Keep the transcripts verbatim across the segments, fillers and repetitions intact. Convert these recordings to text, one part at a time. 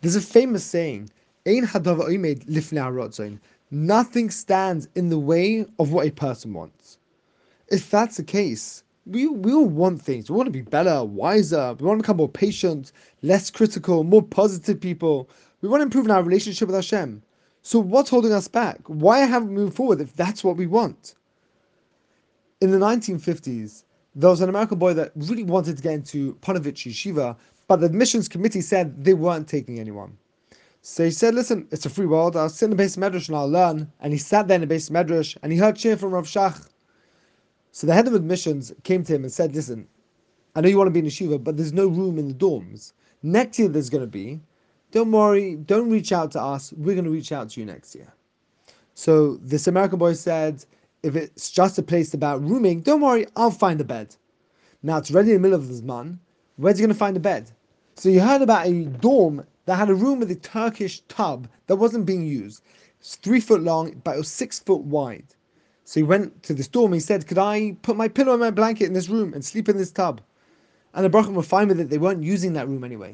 There's a famous saying, Ein hadavar oimed lifnei haratzon. Nothing stands in the way of what a person wants. If that's the case, we, we all want things. We want to be better, wiser. We want to become more patient, less critical, more positive people. We want to improve in our relationship with Hashem. So what's holding us back? Why haven't we moved forward if that's what we want? In the nineteen fifties, there was an American boy that really wanted to get into Panovich Yeshiva, but the admissions committee said they weren't taking anyone. So he said, listen, it's a free world, I'll sit in the base medrash and I'll learn. And he sat there in the base medrash and he heard cheer from Rav Shach. So the head of admissions came to him and said, listen, I know you want to be in yeshiva, but there's no room in the dorms. Next year there's going to be. Don't worry, don't reach out to us, we're going to reach out to you next year. So this American boy said, if it's just a place about rooming, don't worry, I'll find a bed. Now it's ready in the middle of the Zman. Where's he going to find a bed? So you heard about a dorm that had a room with a Turkish tub that wasn't being used. It's three foot long, but it was six foot wide. So he went to this dorm and he said, could I put my pillow and my blanket in this room and sleep in this tub? And the Brachim were fine with it. They weren't using that room anyway.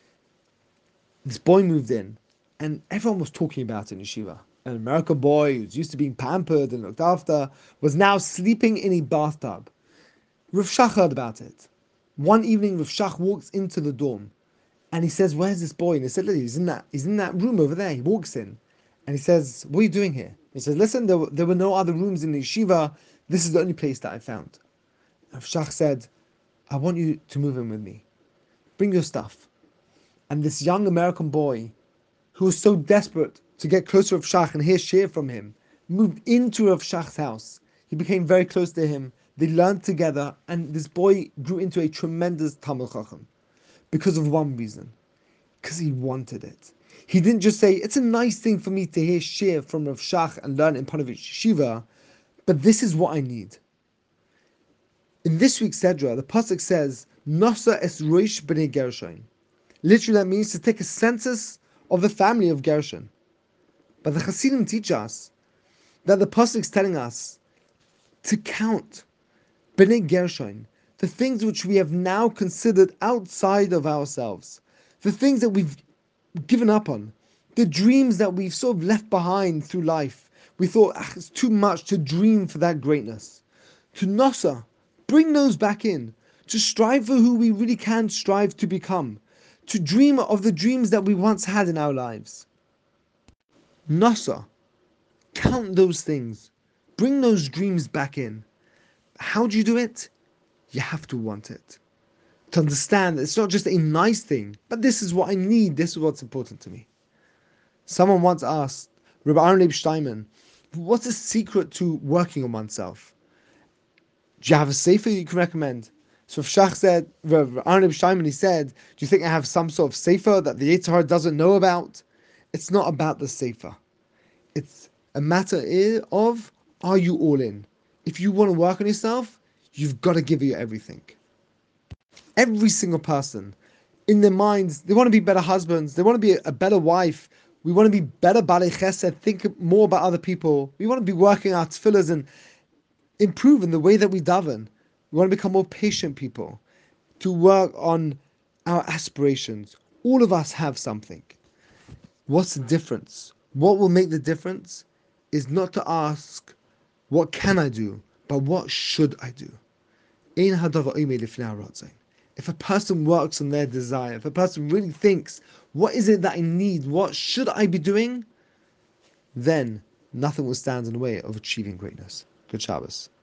This boy moved in and everyone was talking about it in yeshiva. An American boy who's used to being pampered and looked after was now sleeping in a bathtub. Rav Shach heard about it. One evening, Rav Shach walks into the dorm and he says, where's this boy? And he said, look, he's in that, he's in that room over there. He walks in and he says, what are you doing here? He says, listen, there were, there were no other rooms in the yeshiva. This is the only place that I found. Rav Shach said, I want you to move in with me. Bring your stuff. And this young American boy, who was so desperate to get closer to Rav Shach and hear shir from him, moved into Rav Shach's house. He became very close to him. They learned together, and this boy grew into a tremendous Talmid Chacham because of one reason, because he wanted it. He didn't just say, it's a nice thing for me to hear shir from Rav Shach and learn in Panovich Yeshiva, but this is what I need. In this week's Sedra, the pasuk says, Nosa es roish b'nei Gershon. Literally, that means to take a census of the family of Gershon. But the Hasidim teach us that the pasuk is telling us to count b'nei Gershon, the things which we have now considered outside of ourselves, the things that we've given up on, the dreams that we've sort of left behind through life. We thought, ah, it's too much to dream for that greatness. To Nosa, bring those back in, to strive for who we really can strive to become, to dream of the dreams that we once had in our lives. Nosa, count those things, bring those dreams back in. How do you do it? You have to want it. To understand that it's not just a nice thing, but this is what I need, this is what's important to me. Someone once asked Rabbi Aaron Leib Steinman, what's the secret to working on oneself? Do you have a sefer you can recommend? So Shach said, Rabbi Aaron Leib Steinman, he said, do you think I have some sort of sefer that the Yetzer Hara doesn't know about? It's not about the sefer. It's a matter of, are you all in? If you want to work on yourself, you've got to give it everything. Every single person, in their minds, they want to be better husbands, they want to be a better wife, we want to be better balei chesed, think more about other people, we want to be working our tefillahs and improve in the way that we daven. We want to become more patient people, to work on our aspirations. All of us have something. What's the difference? What will make the difference is not to ask, what can I do, but what should I do? If a person works on their desire, if a person really thinks, what is it that I need, what should I be doing, then nothing will stand in the way of achieving greatness. Good Shabbos.